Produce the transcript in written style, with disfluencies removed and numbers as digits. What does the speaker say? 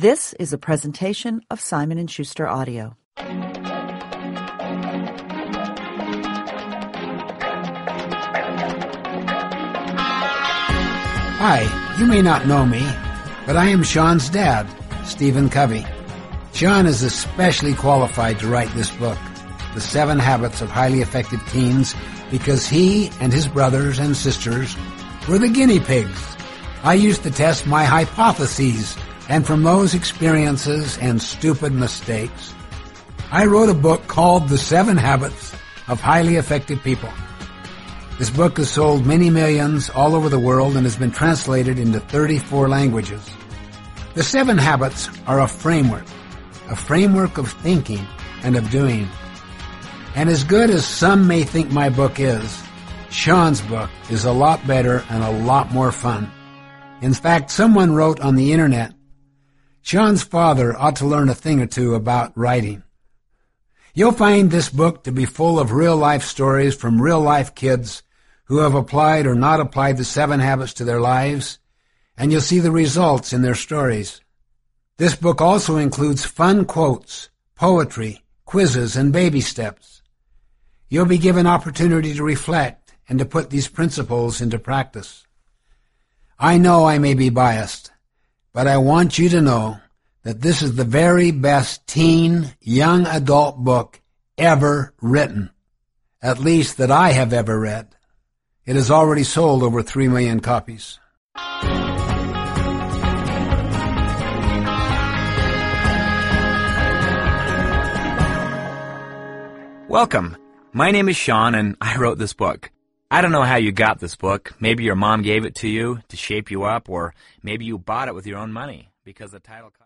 This is a presentation of Simon & Schuster Audio. Hi, you may not know me, but I am Sean's dad, Stephen Covey. Sean is especially qualified to write this book, The 7 Habits of Highly Effective Teens, because he and his brothers and sisters were the guinea pigs. I used to test my hypotheses, and from those experiences and stupid mistakes, I wrote a book called The 7 Habits of Highly Effective People. This book has sold many millions all over the world and has been translated into 34 languages. The 7 Habits are a framework of thinking and of doing. And as good as some may think my book is, Sean's book is a lot better and a lot more fun. In fact, someone wrote on the internet, Sean's father ought to learn a thing or two about writing. You'll find this book to be full of real-life stories from real-life kids who have applied or not applied the 7 habits to their lives, and you'll see the results in their stories. This book also includes fun quotes, poetry, quizzes, and baby steps. You'll be given opportunity to reflect and to put these principles into practice. I know I may be biased, but I want you to know that this is the very best teen, young adult book ever written, at least that I have ever read. It has already sold over 3 million copies. Welcome. My name is Sean, and I wrote this book. I don't know how you got this book. Maybe your mom gave it to you to shape you up, or maybe you bought it with your own money because the title...